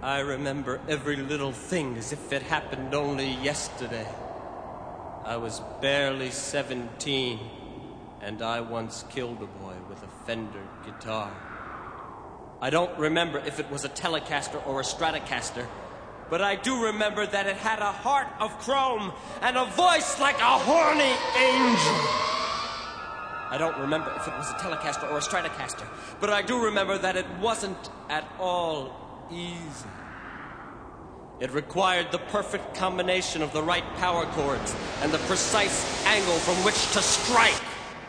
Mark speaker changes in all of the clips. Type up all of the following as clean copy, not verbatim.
Speaker 1: I remember every little thing as if it happened only yesterday. I was barely 17, and I once killed a boy with a Fender guitar. I don't remember if it was a Telecaster or a Stratocaster, but I do remember that it had a heart of chrome and a voice like a horny angel. I don't remember if it was a Telecaster or a Stratocaster, but I do remember that it wasn't at all easy. It required the perfect combination of the right power chords and the precise angle from which to strike.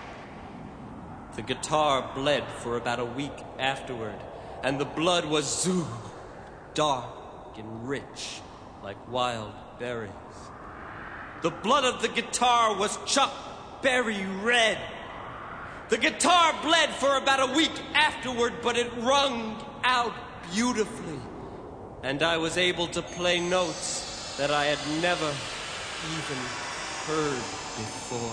Speaker 1: The guitar bled for about a week afterward, and the blood was zoo, dark and rich like wild berries. The blood of the guitar was Chuck Berry red. The guitar bled for about a week afterward, but it wrung out beautifully, and I was able to play notes that I had never even heard before.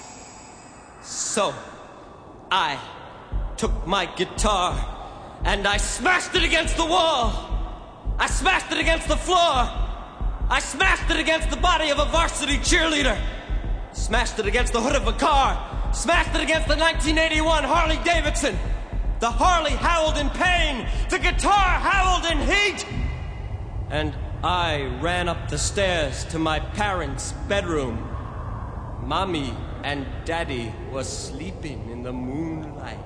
Speaker 1: So, I took my guitar and I smashed it against the wall. I smashed it against the floor. I smashed it against the body of a varsity cheerleader. Smashed it against the hood of a car. Smashed it against the 1981 Harley Davidson. The Harley howled in pain. The guitar howled in heat. And I ran up the stairs to my parents' bedroom. Mommy and Daddy was sleeping in the moonlight.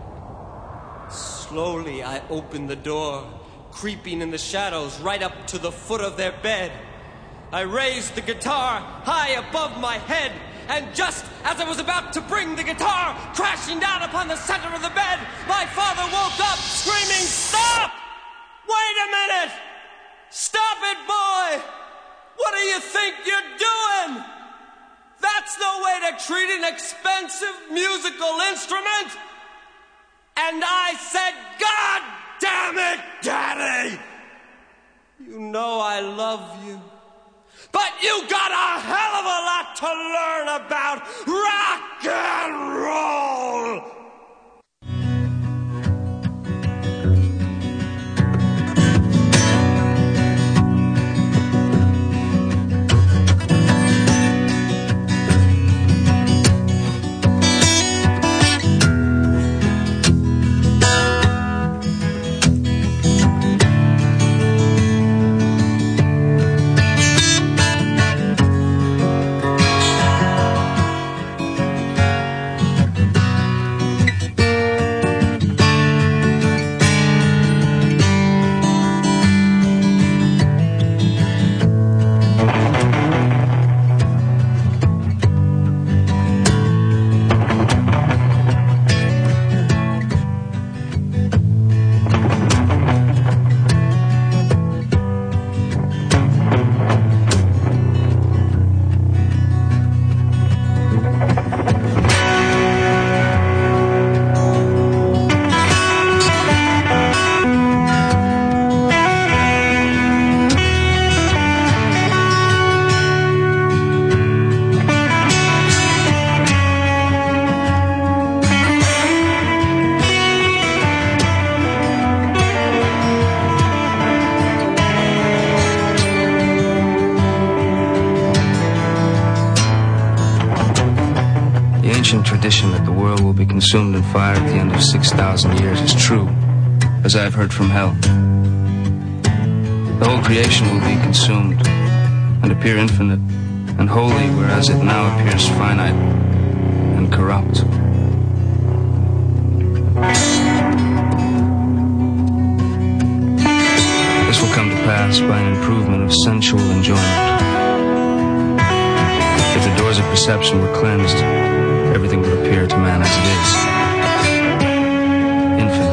Speaker 1: Slowly I opened the door, creeping in the shadows right up to the foot of their bed. I raised the guitar high above my head, and just as I was about to bring the guitar crashing down upon the center of the bed, my father woke up screaming, "Stop! Wait a minute! Stop it, boy! What do you think you're doing? That's no way to treat an expensive musical instrument!" And I said, "God damn it, Daddy! You know I love you, but you got a hell of a lot to learn about rock and roll!"
Speaker 2: Tradition that the world will be consumed in fire at the end of 6,000 years is true, as I have heard from hell. The whole creation will be consumed and appear infinite and holy, whereas it now appears finite and corrupt. This will come to pass by an improvement of sensual enjoyment. If the doors of perception were cleansed, everything will appear to man as it is, infinite.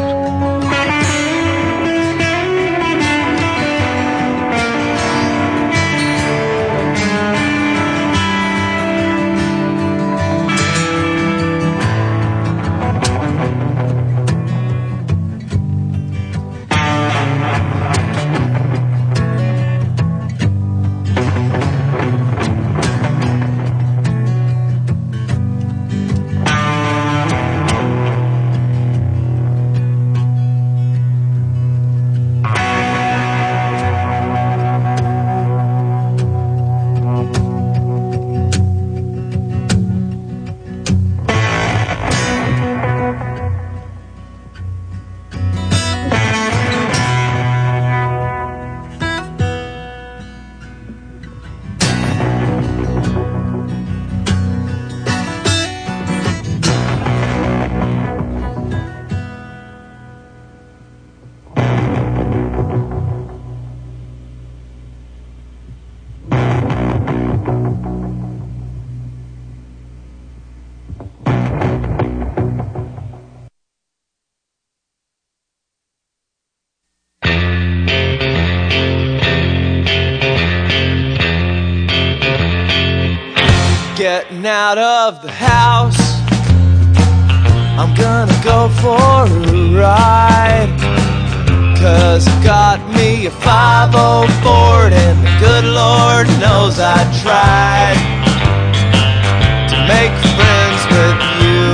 Speaker 3: getting out of the house. I'm gonna go for a ride, 'cause I got me a 504 Ford, and the good Lord knows I tried to make friends with you,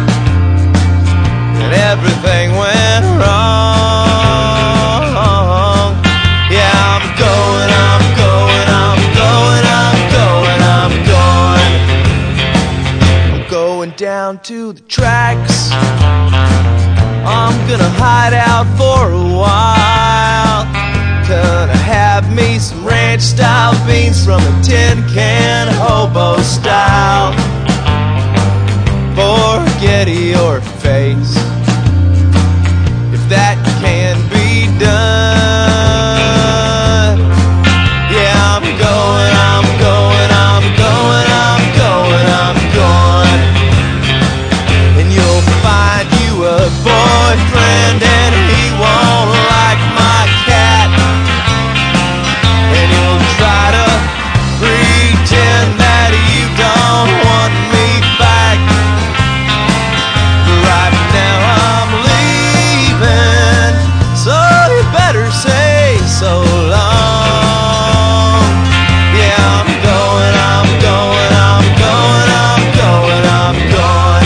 Speaker 3: and everything went wrong. Yeah, I'm going, I'm going, I'm going, I'm going, I'm going. I'm going down to the tracks. I'm gonna hide out for a while. Gonna have me some ranch style beans from a tin can, hobo style. Forget your face, if that can be done. Yeah, I'm going, I'm going, I'm going, I'm going, I'm going. And you'll find you a boyfriend, and he won't like my cat, and you'll try to pretend that you don't want me back. But right now I'm leaving, so you better say so long. Yeah, I'm going, I'm going, I'm going, I'm going, I'm going.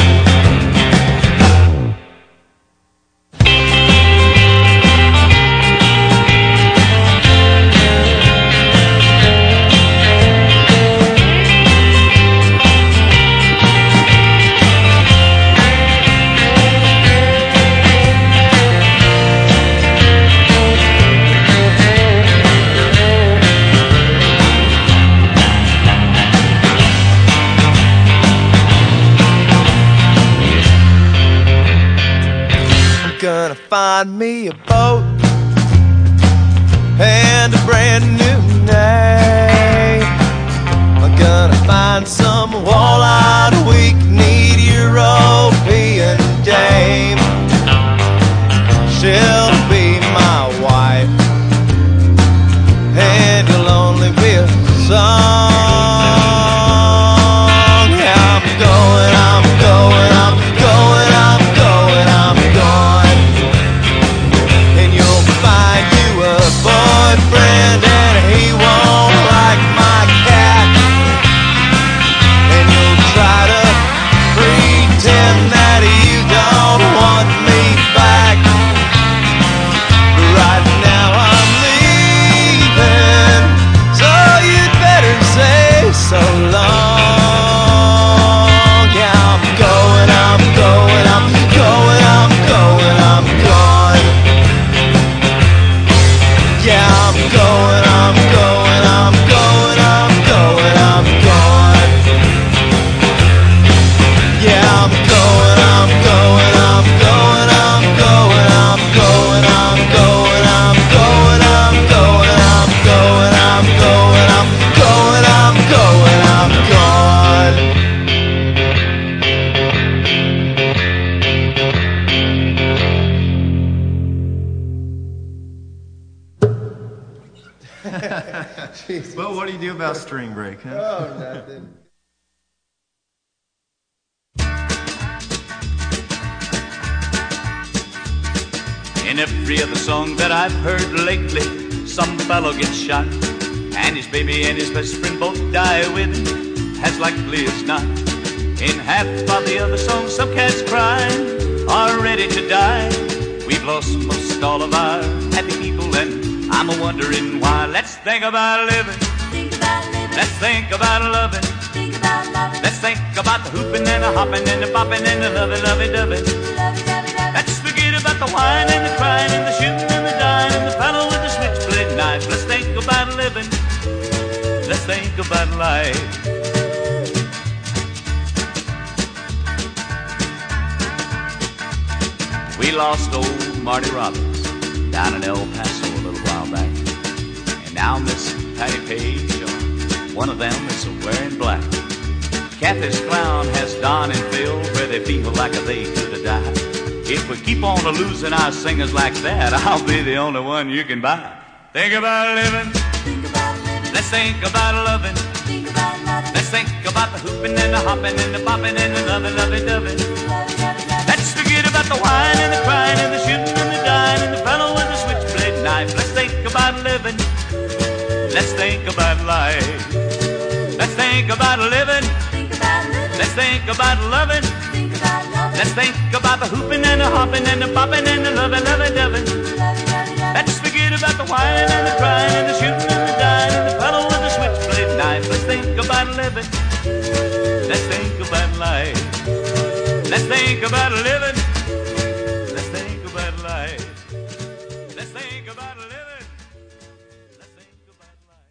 Speaker 3: Gonna find me a boat and a brand new name. I'm gonna find some walleye weak-kneed European dame. She'll be my wife, and you'll only be a song. Yeah, I'm going, I'm going, I'm going, I'm going, I'm going. And you'll find you a boyfriend, and he won't like my cat, and you'll try to pretend that you don't want me back. But right now I'm leaving, so you'd better say so long. Yeah, I'm going, I'm going, I'm going, I'm going, I'm going. Yeah, I'm going, I'm going, I'm going, I'm going, I'm going. Yeah, I'm going, I'm going, I'm going, I'm going, I'm going, I'm going, I'm going, I'm going, I'm going, I'm going, I'm going, I'm going, I'm going.
Speaker 4: Well, what do you do about string break, huh?
Speaker 3: Oh, nothing.
Speaker 5: In every other song that I've heard lately, some fellow gets shot, and his baby and his best friend both die with him, as likely as not. In half of the other songs, some cats crying are ready to die. We've lost most all of our happy people, and I'm a-wondering why. Let's think about living. Let's think about loving. Let's think about the hooping and the hopping and the bopping and the lovey-dovey. Let's forget about the wine and the crying and the shooting and the dying and the fellow with the switchblade knife. Let's think about living. Let's think about life. We lost old Marty Robbins down in El Paso a little while back, and now Miss Patty Page, one of them is wearing black. Kathy's clown has Don and Phil where they feel like they could have died. If we keep on losing our singers like that, I'll be the only one you can buy. Think about living. Let's think about loving. Let's Let's think about the hooping and the hopping and the bopping and the lovey-dovey. Let's forget about the whine and the crying and the shooting and the dying and the fellow with the switchblade knife. Let's think about living. Let's think about life. Let's think about living. Let's think about loving. Let's think about the hooping and the hopping and the bopping and the lovey-dovey. Let's forget about the whining and the crying and the shooting and the dying and the fellow with the switchblade knife. Let's think about living. Let's think about life. Let's think about living. Let's think about life. Let's think about living. Let's think about life.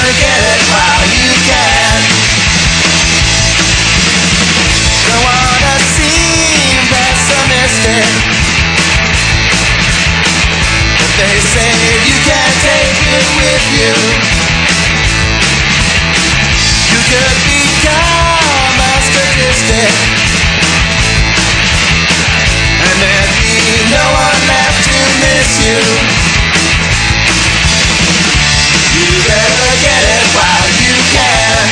Speaker 3: better get it while you can. Don't wanna seem pessimistic. If they say you can't take it with you, you could become a statistic, and there'd be no one left to miss you. You better get it while you can.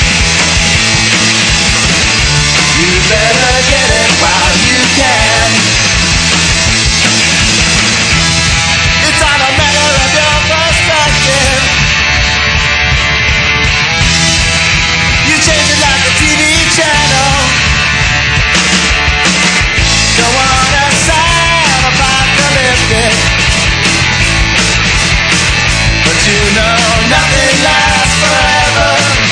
Speaker 3: You better get it while you can. It's all a matter of your perspective. You change it like a TV channel. Don't wanna sound apocalyptic, but you know nothing lasts forever.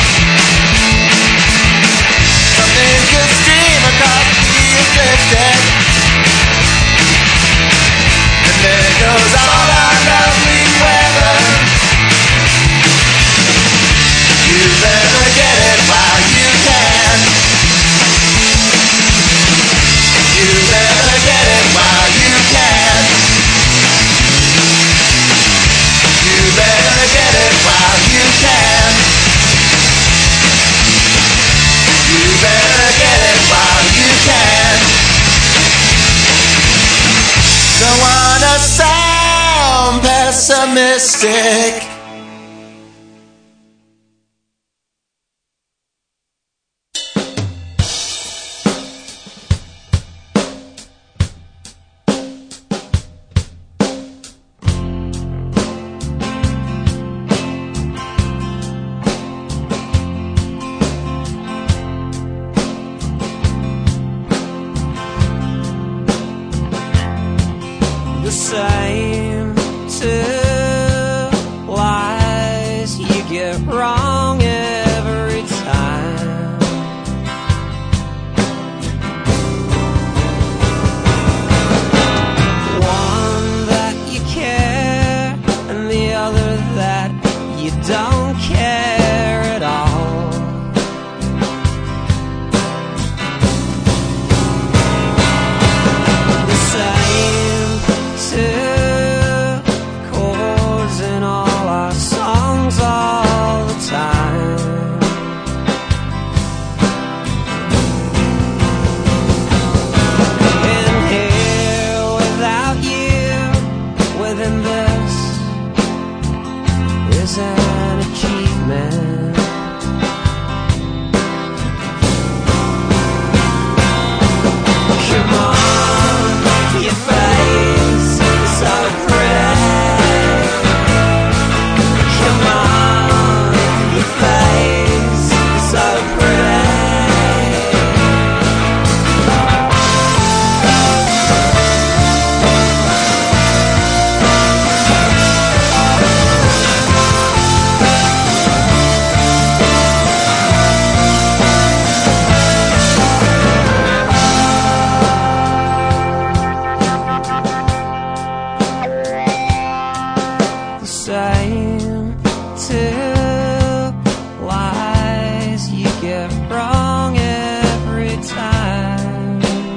Speaker 3: Something could stream across the ecliptic, and there goes all our lovely weather. You better get it while you can. You better get it while you can. You better get it while you can. You better get it while you can. Don't wanna sound pessimistic.
Speaker 6: The same two lies you get wrong every time. One that you care, and the other that you don't care at all. The same two chords in all our songs all the time. In here without you, within this is an achievement. Come on, your face is so pretty. Come on, your face is so pretty. The same two lies you get wrong every time.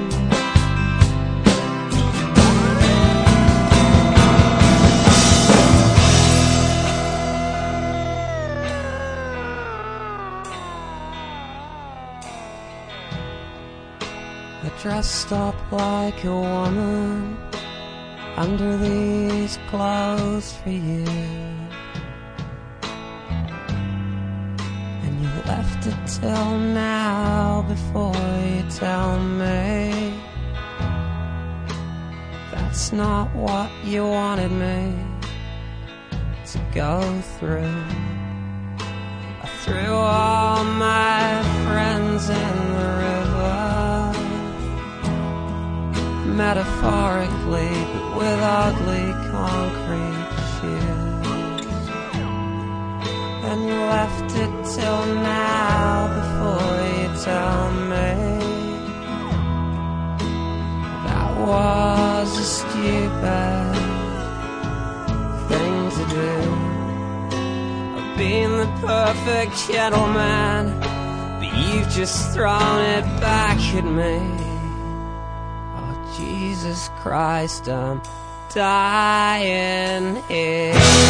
Speaker 6: I dressed up like a woman under these clothes for you, and you left it till now before you tell me that's not what you wanted me to go through. I threw all my friends in the river, metaphorically, but with ugly concrete shoes. And you left it till now before you tell me that was a stupid thing to do. been the perfect gentleman, but you've just thrown it back at me. Oh, Jesus Christ, I'm dying here.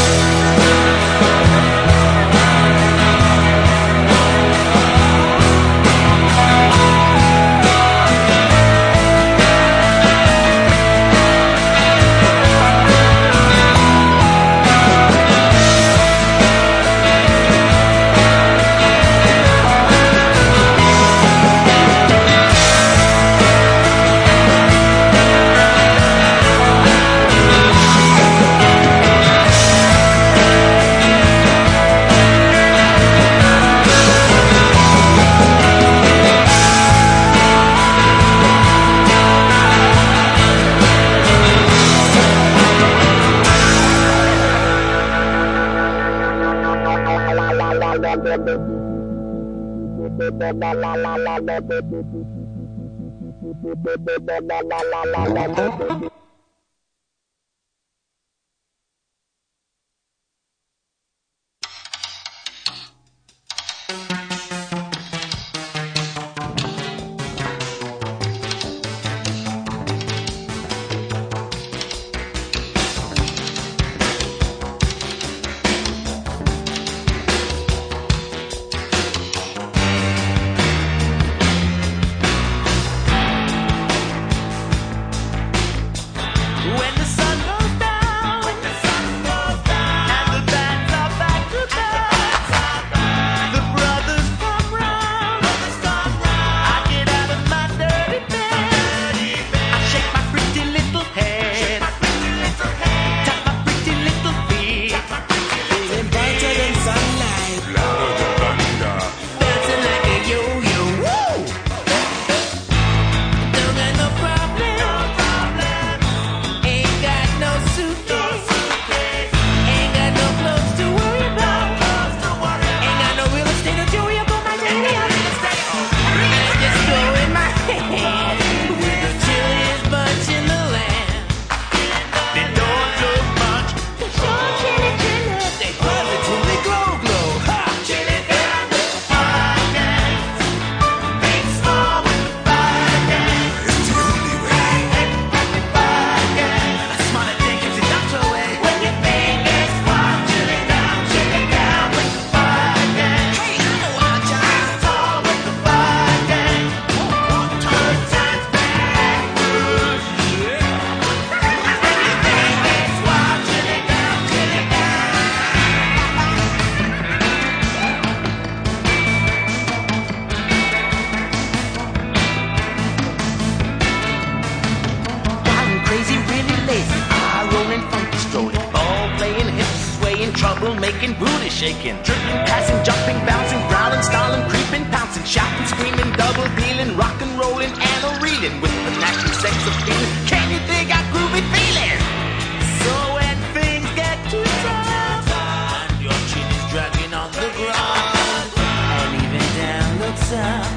Speaker 3: Making booty shaking, tripping, passing, jumping, bouncing, growling, stalling, creeping, pouncing, shouting, screaming, double dealing, rock and rolling, and a reeling with the natural sex appeal. Can you dig our groovy feeling? So when things get too tough and your chin is dragging on the ground, and even down looks up,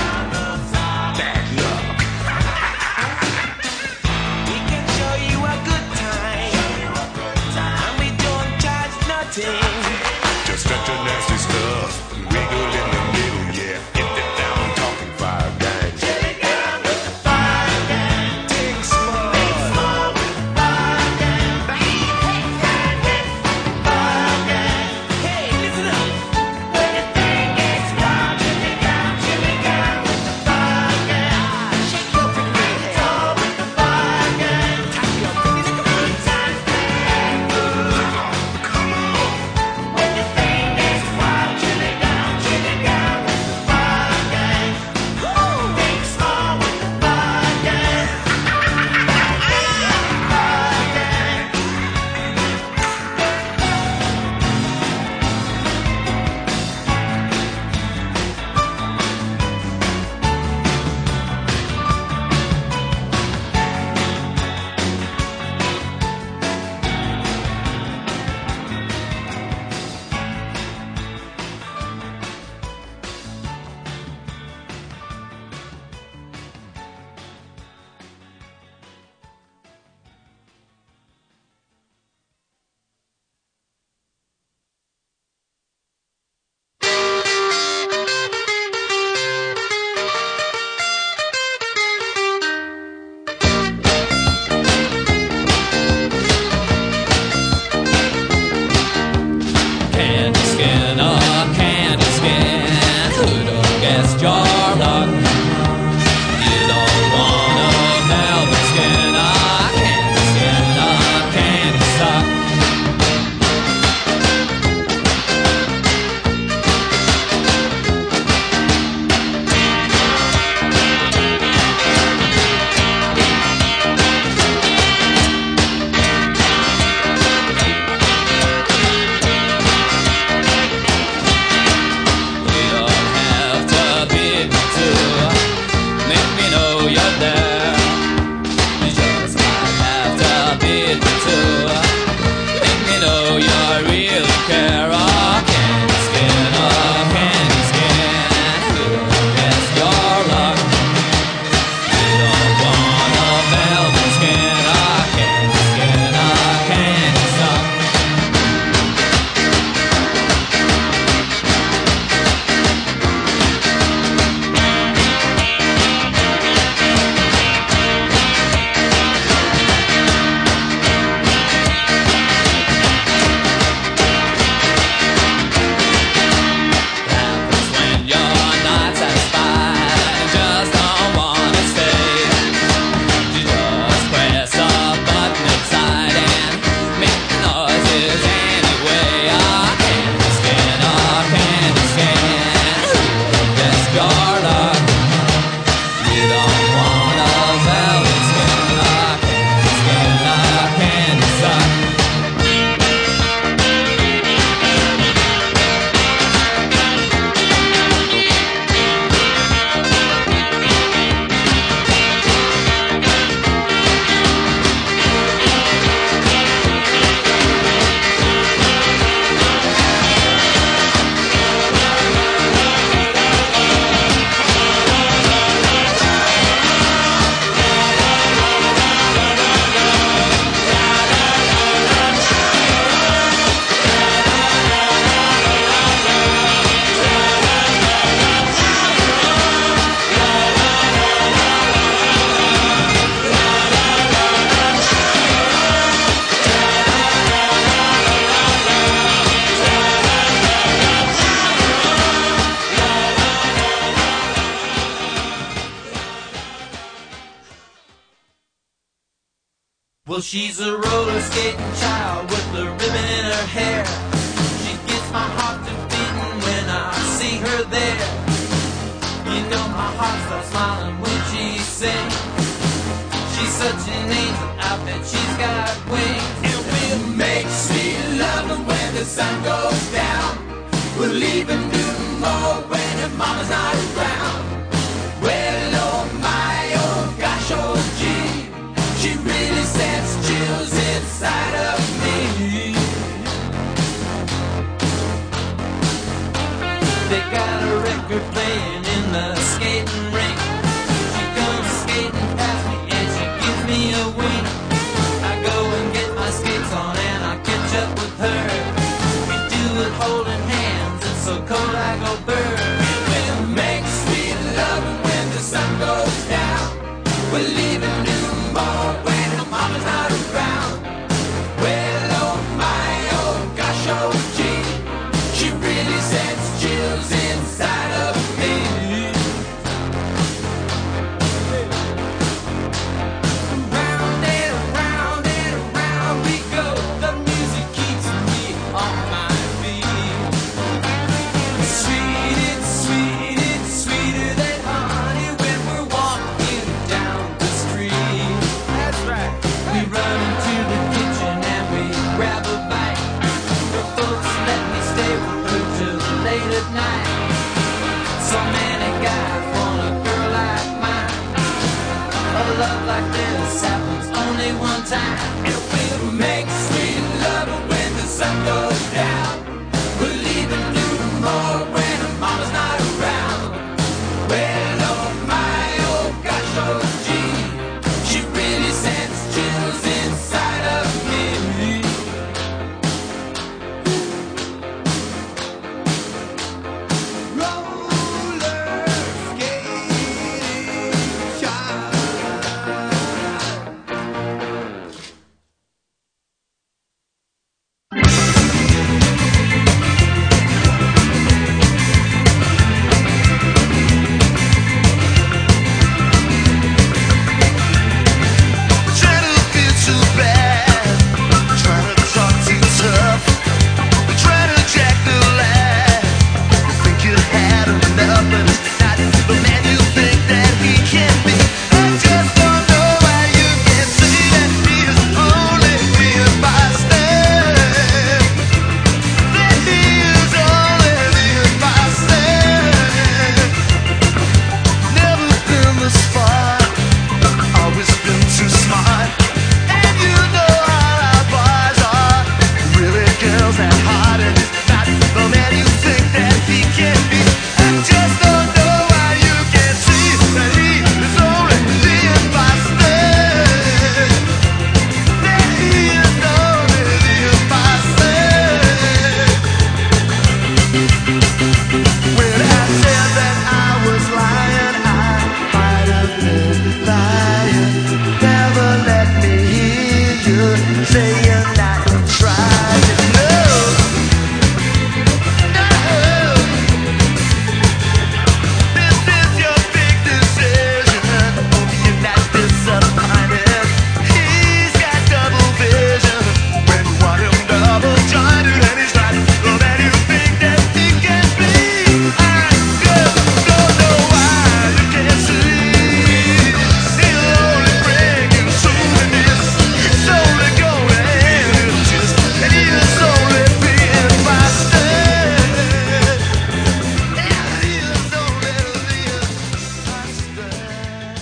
Speaker 3: bad luck. We can show you a good time, and we don't charge nothing.
Speaker 7: Just such a nasty stuff. Wiggle in the middle, yeah. Get it down, talking 5 gangs.
Speaker 3: Get it down with the 5 Well, she's a roller skating child with a ribbon in her hair. She gets my heart to beating when I see her there. You know my heart starts smiling when she sings. She's such an angel, I bet she's got wings. And we'll make sweet loving when the sun goes down. We'll even do more when her mama's not around. Well, oh my, oh gosh, oh gee, she really sends chills inside of me. They got a record playing in the skating rink. She comes skating past me and she gives me a wink. I go and get my skates on and I catch up with her. We do it holding hands, it's so cold I go burn. We'll make sweet love when the sun goes down. We'll even do more when her mama's not around. Well, oh my, oh gosh, oh gee, she really sends chills inside of me. Round and around we go. The music keeps me on my feet. Sweet, it's sweeter than honey when we're walking down the street. That's right. We run into the kitchen and we grab a bite. Her folks let me stay with her till late at night. So many guys want a girl like mine. A love like this happens only one time. And we'll make sweet love when the sun goes down. We'll even do more when her mama's not around. Well, oh my, oh gosh, oh gee, she really sends chills inside of me. Roller skating child.
Speaker 8: Trying to be too bad, trying to talk too tough, trying to jack the laugh. You think you had enough, but it's not the man you think that he can be. I just don't know why you can't see that he is only being bystander. That he is only being bystander. Never been this far. Always been too smart, and you know how our boys are. Really, girls that hard, and it's not the man you think that he can be. I just don't know why you can't see that he is only being bystander. That he is only being bystander. When I said that I was lying, I might have been lying. Never let me hear you say you're not trying. No, no. This is your big decision. Hope you're not disappointed. He's got double vision. When you want him double jointed, and he's not the man you think that he can be. I just don't know why you can't see. He'll only bring you souvenirs. He's only gonna hand you just, and he is only being bystander. And he is only being bystander.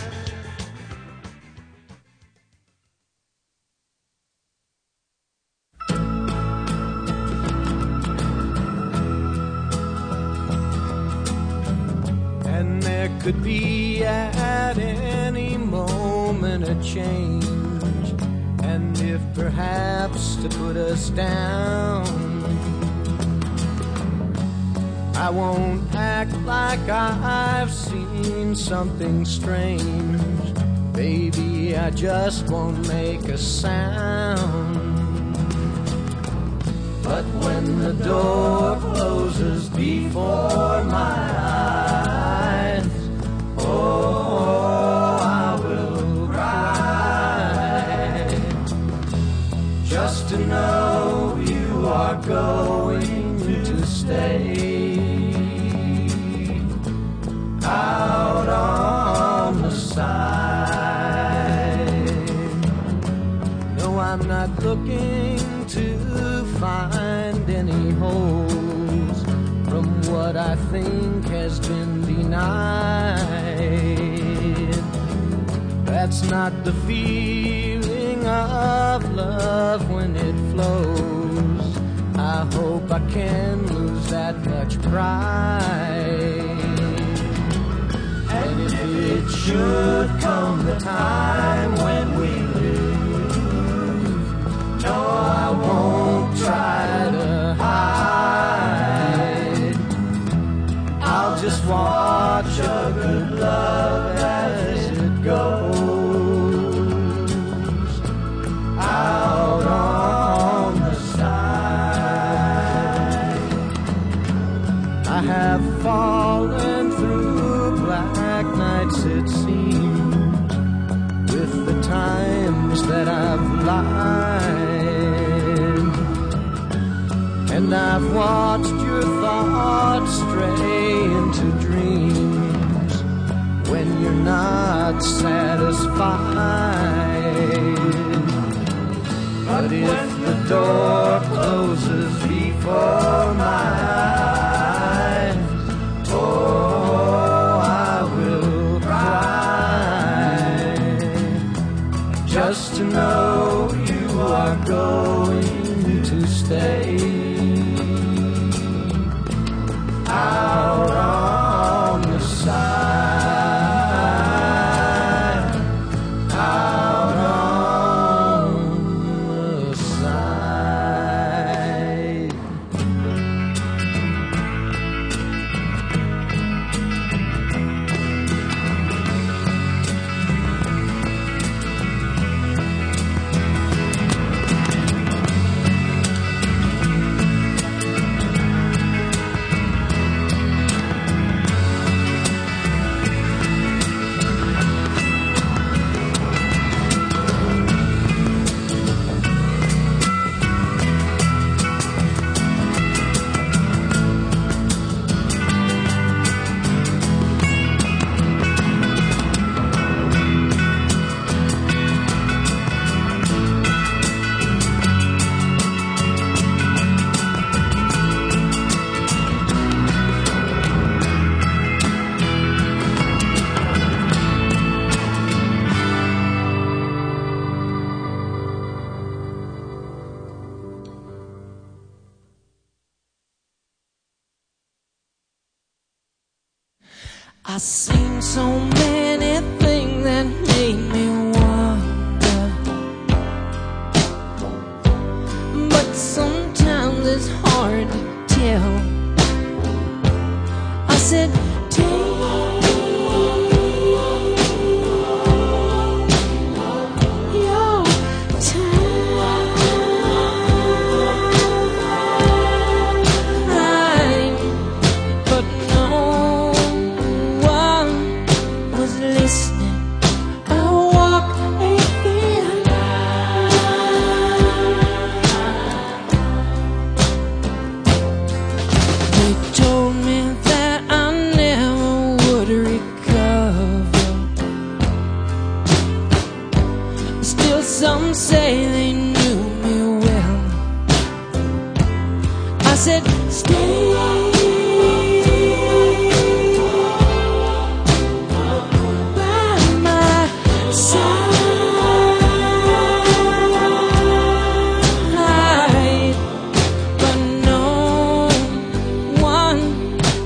Speaker 3: And there could be at any moment a change. And if perhaps to put us down, I won't act like I've seen something strange. Baby, I just won't make a sound. But when the door closes before my eyes, oh, I will cry. stay out on the side. No, I'm not looking to find any holes from what I think has been denied. That's not the feeling of love when it flows. I hope I can lose that much pride. And if it should come the time when we lose, no, I won't try to hide. I'll just watch a good love as it goes out on the side. I have fallen through black nights, it seems, with the times that I've lied. And I've watched your thoughts stray into dreams when you're not satisfied. But if the door closes before my eyes, oh, I will cry, just to know you are going to stay out on the side, out on the side.
Speaker 6: I've seen so many things that made me wonder, but sometimes it's hard to tell. I said, take your time, but no one was listening. I walked a thin line. They told me that I never would recover. Still some say they knew me well. I said, stay by my side, but no one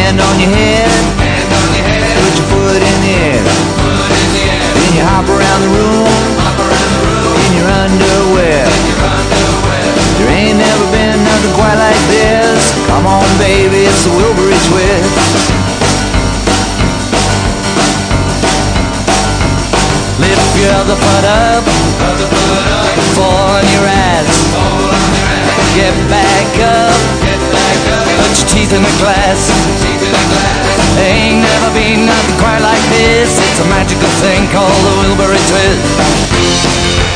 Speaker 3: Hand on your head, put your foot in the air. Then you hop around the room in your underwear. There ain't never been nothing quite like this. Come on, baby, it's the Wilbury Twist. Lift your other foot up, fall on your ass. Get back up, put your teeth in the glass. Ain't never been nothing quite like this. It's a magical thing called the Wilbury Twist.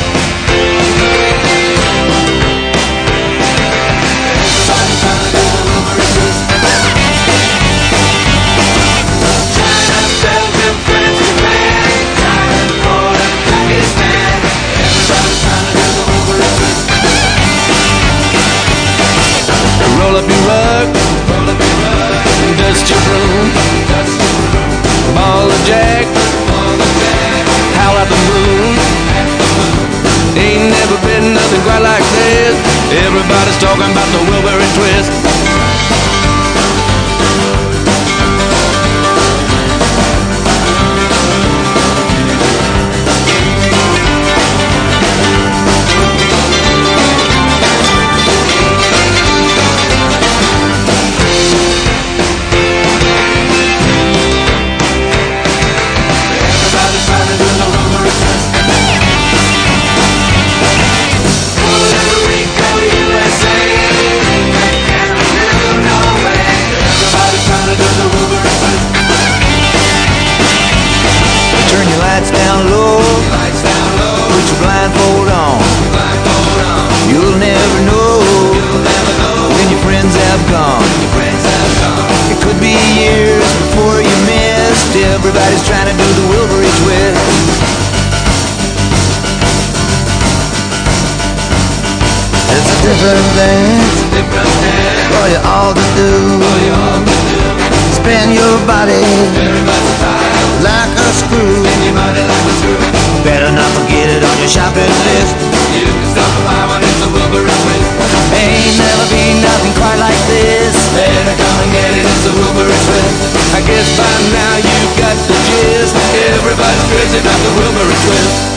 Speaker 3: Roll up your rug, dust your broom, ball of jack, howl at the moon. Ain't never been nothing quite like this. Everybody's talking about the Wilbury Twist. Blindfold on. You'll never know when your friends have gone. It could be years before you missed. Everybody's trying to do the Wilbury Twist. It's a different dance for you all to do. Spin your body like a screw. Better not forget it on your shopping list. You can stop by when it's a Wilbury Twist. Ain't never been nothing quite like this. Better come and get it, it's a Wilbury Twist. I guess by now you've got the gist. Everybody's crazy about the Wilbury Twist.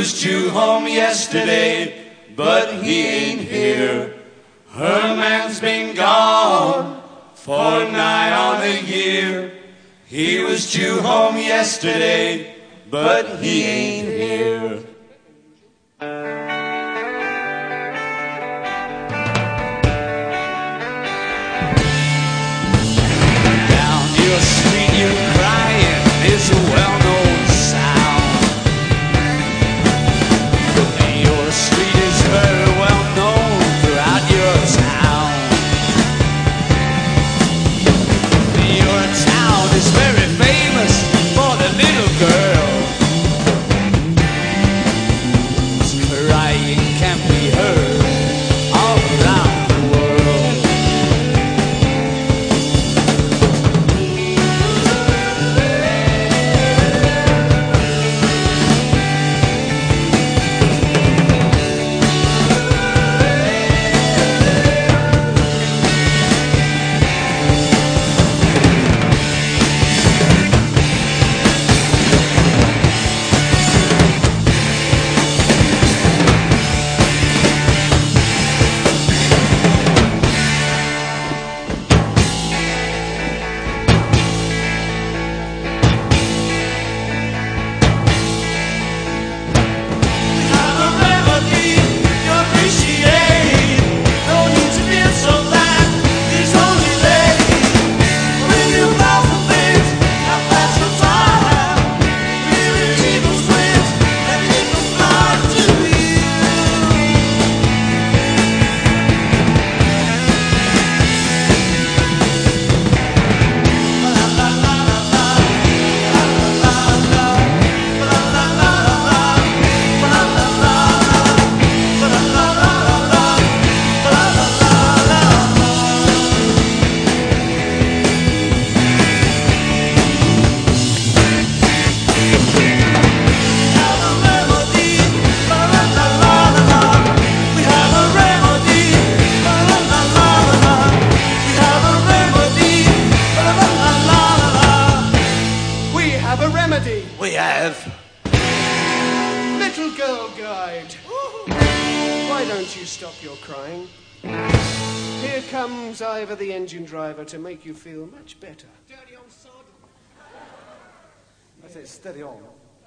Speaker 5: was due home yesterday, but he ain't here. Her man's been gone for nigh on a year. He was due home yesterday, but he ain't here. Down your street you're crying, it's a well-known sound. Your street is very well known throughout your town. Your town is very famous for the little girl whose crying can be heard all around the world.
Speaker 3: We have.
Speaker 9: Little Girl Guide. Why don't you stop your crying? Here comes Ivor the engine driver to make you feel much better. Steady on, Sergeant. I said steady on.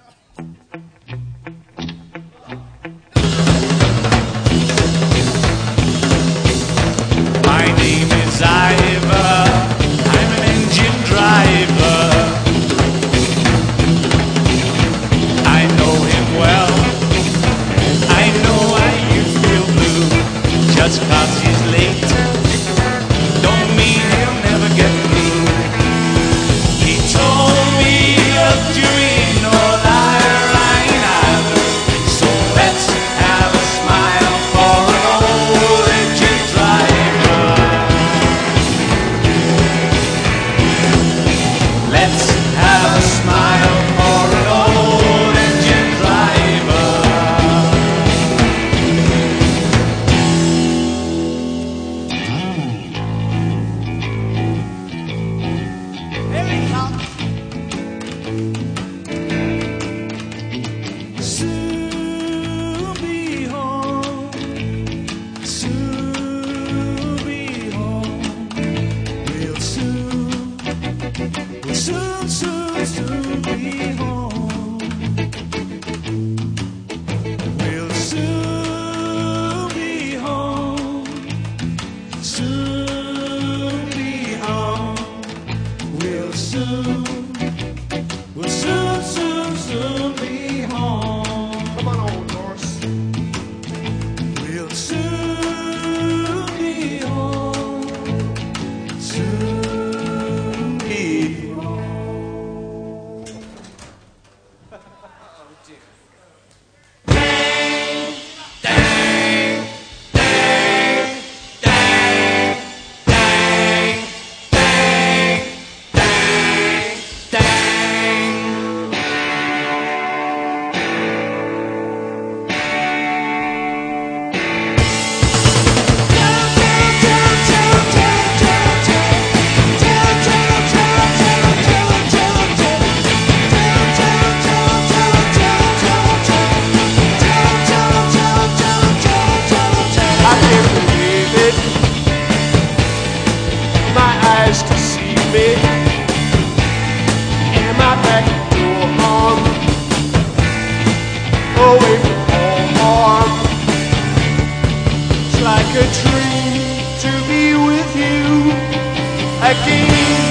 Speaker 5: My name is Ivor, I'm an engine driver. I know him well, I know why you feel blue. Just 'cause he's late, don't mean he'll never get through. He told me of doing no lying either. So let's have a smile for an old engine driver. Let's have a smile for an old engine driver.
Speaker 9: like a dream to be with you again.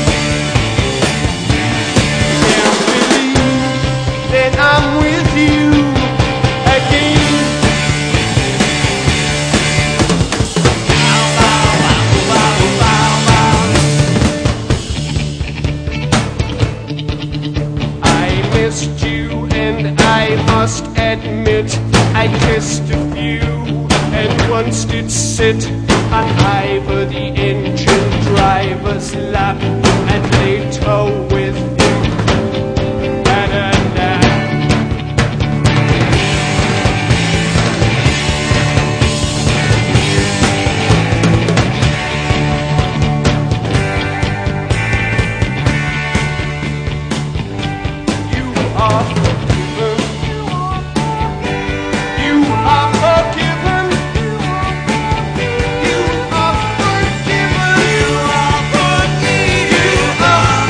Speaker 9: Can't believe that I'm with you again. I missed you and I must admit I kissed a few and once did sit on either the engine driver's lap and lay toe with him. Da-da-da. You are forgiven. You are forgiven. You are forgiven. You are forgiven. You are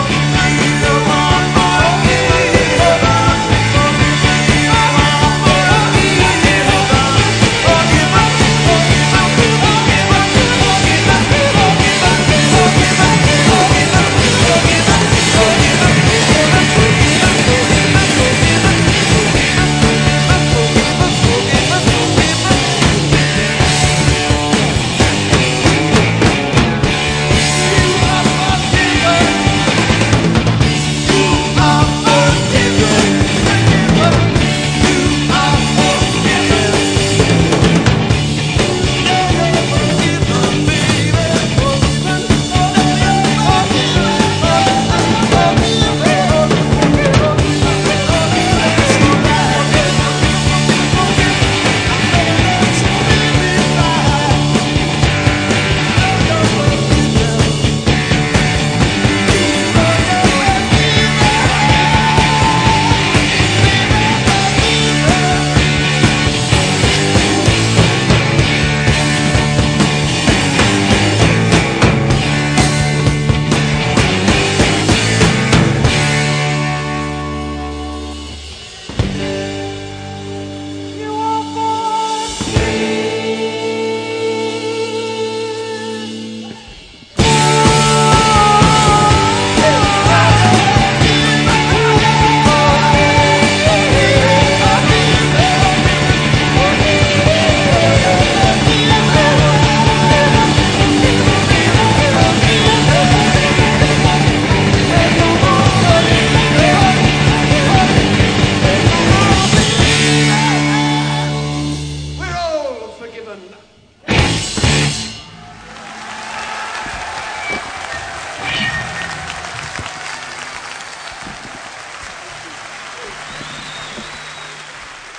Speaker 9: We're all forgiven.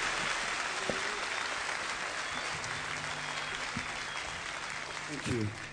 Speaker 9: Thank you.